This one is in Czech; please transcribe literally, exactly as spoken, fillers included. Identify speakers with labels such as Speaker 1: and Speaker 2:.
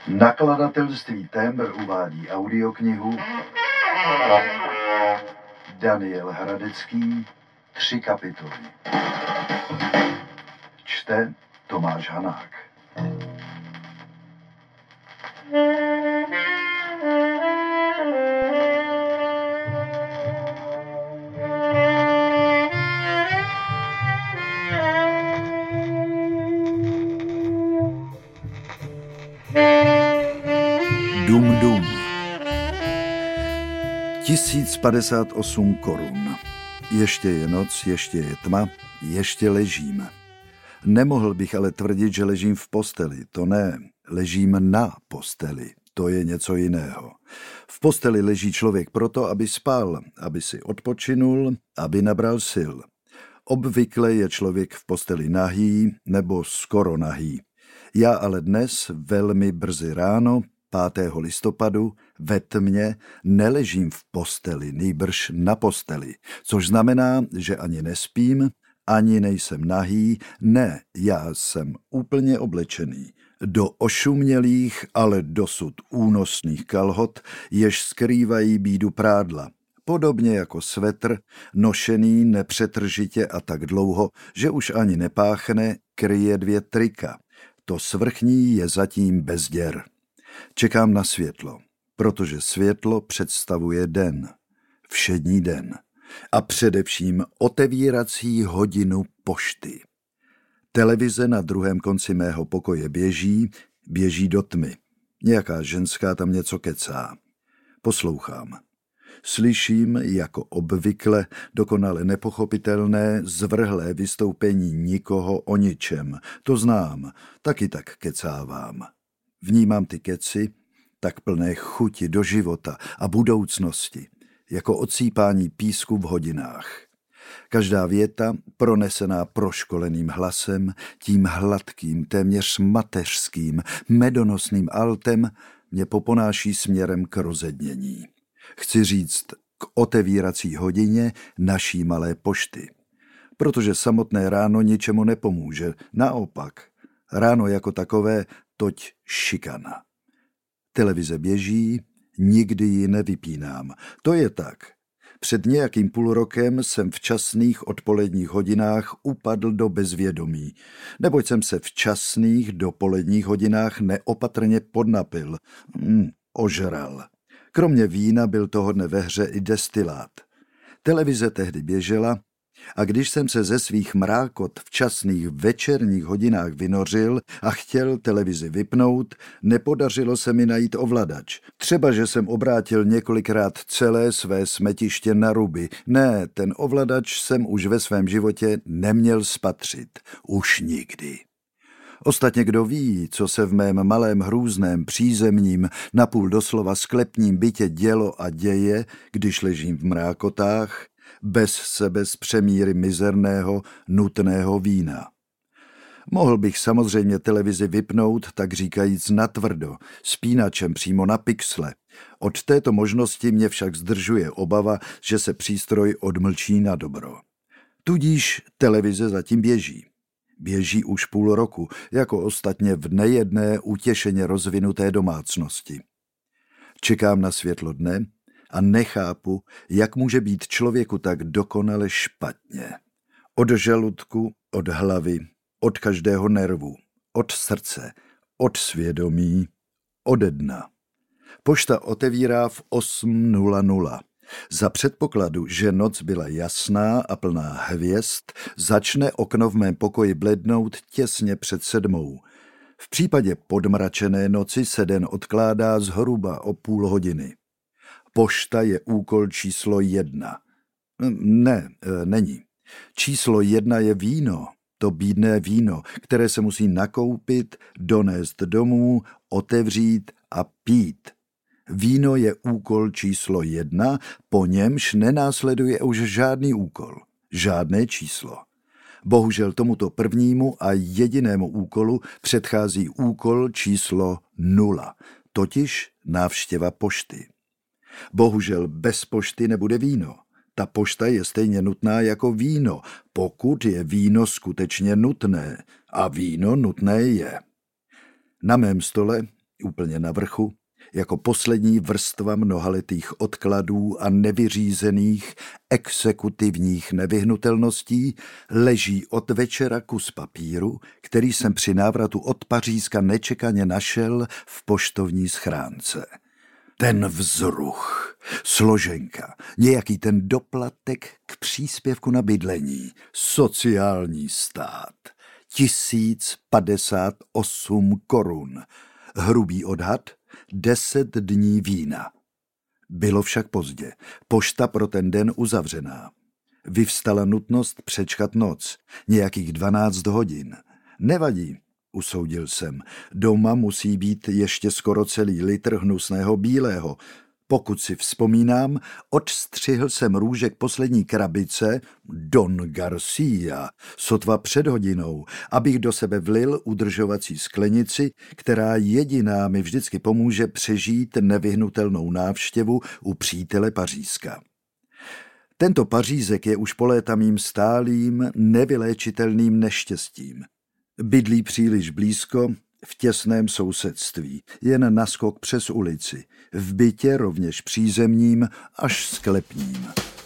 Speaker 1: Nakladatelství Témbr uvádí audioknihu Daniel Hradecký, Tři kapitoly. Čte Tomáš Hanák. Dum dum. Tisíc padesát osm korun. Ještě je noc, ještě je tma, ještě ležím. Nemohl bych ale tvrdit, že ležím v posteli. To ne, ležím na posteli. To je něco jiného. V posteli leží člověk proto, aby spal, aby si odpočinul, aby nabral sil. Obvykle je člověk v posteli nahý nebo skoro nahý. Já ale dnes, velmi brzy ráno, pátého listopadu, ve tmě, neležím v posteli, nýbrž na posteli, což znamená, že ani nespím, ani nejsem nahý, ne, já jsem úplně oblečený. Do ošumělých, ale dosud únosných kalhot, jež skrývají bídu prádla. Podobně jako svetr, nošený nepřetržitě a tak dlouho, že už ani nepáchne, kryje dvě trika. To svrchní je zatím bez děr. Čekám na světlo, protože světlo představuje den, všední den a především otevírací hodinu pošty. Televize na druhém konci mého pokoje běží, běží do tmy. Nějaká ženská tam něco kecá. Poslouchám. Slyším, jako obvykle, dokonale nepochopitelné, zvrhlé vystoupení nikoho o ničem. To znám, taky tak kecávám. Vnímám ty keci, tak plné chuti do života a budoucnosti, jako odsýpání písku v hodinách. Každá věta, pronesená proškoleným hlasem, tím hladkým, téměř mateřským, medonosným altem, mě poponáší směrem k rozednění. Chci říct k otevírací hodině naší malé pošty. Protože samotné ráno ničemu nepomůže, naopak. Ráno jako takové, toť šikana. Televize běží, nikdy ji nevypínám. To je tak. Před nějakým půl rokem jsem v časných odpoledních hodinách upadl do bezvědomí, neboť jsem se v časných dopoledních hodinách neopatrně podnapil, mm, ožral. Kromě vína byl toho dne ve hře i destilát. Televize tehdy běžela a když jsem se ze svých mrákot v časných večerních hodinách vynořil a chtěl televizi vypnout, nepodařilo se mi najít ovladač. Třeba, že jsem obrátil několikrát celé své smetiště na ruby. Ne, ten ovladač jsem už ve svém životě neměl spatřit. Už nikdy. Ostatně kdo ví, co se v mém malém hrůzném přízemním, napůl doslova sklepním bytě dělo a děje, když ležím v mrákotách, bez sebe z přemíry mizerného, nutného vína. Mohl bych samozřejmě televizi vypnout, tak říkajíc natvrdo, spínačem přímo na pixle. Od této možnosti mě však zdržuje obava, že se přístroj odmlčí na dobro. Tudíž televize zatím běží. Běží už půl roku, jako ostatně v nejedné utěšeně rozvinuté domácnosti. Čekám na světlo dne a nechápu, jak může být člověku tak dokonale špatně. Od žaludku, od hlavy, od každého nervu, od srdce, od svědomí, ode dna. Pošta otevírá v osm nula nula. Za předpokladu, že noc byla jasná a plná hvězd, začne okno v mém pokoji blednout těsně před sedmou. V případě podmračené noci se den odkládá zhruba o půl hodiny. Pošta je úkol číslo jedna. Ne, není. Číslo jedna je víno, to bídné víno, které se musí nakoupit, donést domů, otevřít a pít. Víno je úkol číslo jedna, po němž nenásleduje už žádný úkol, žádné číslo. Bohužel tomuto prvnímu a jedinému úkolu předchází úkol číslo nula, totiž návštěva pošty. Bohužel bez pošty nebude víno. Ta pošta je stejně nutná jako víno, pokud je víno skutečně nutné. A víno nutné je. Na mém stole úplně na vrchu, jako poslední vrstva mnohaletých odkladů a nevyřízených exekutivních nevyhnutelností, leží od večera kus papíru, který jsem při návratu od Pařízka nečekaně našel v poštovní schránce. Ten vzruch, složenka, nějaký ten doplatek k příspěvku na bydlení, sociální stát, tisíc padesát osm korun, hrubý odhad, deset dní vína. Bylo však pozdě, pošta pro ten den uzavřená. Vyvstala nutnost přečkat noc, nějakých dvanáct hodin. Nevadí, usoudil jsem, doma musí být ještě skoro celý litr hnusného bílého. Pokud si vzpomínám, odstřihl jsem růžek poslední krabice Don Garcia, sotva před hodinou, abych do sebe vlil udržovací sklenici, která jediná mi vždycky pomůže přežít nevyhnutelnou návštěvu u přítele Pařízka. Tento Pařízek je už po léta mým stálým, nevyléčitelným neštěstím. Bydlí příliš blízko, v těsném sousedství, jen naskok přes ulici, v bytě rovněž přízemním až sklepním.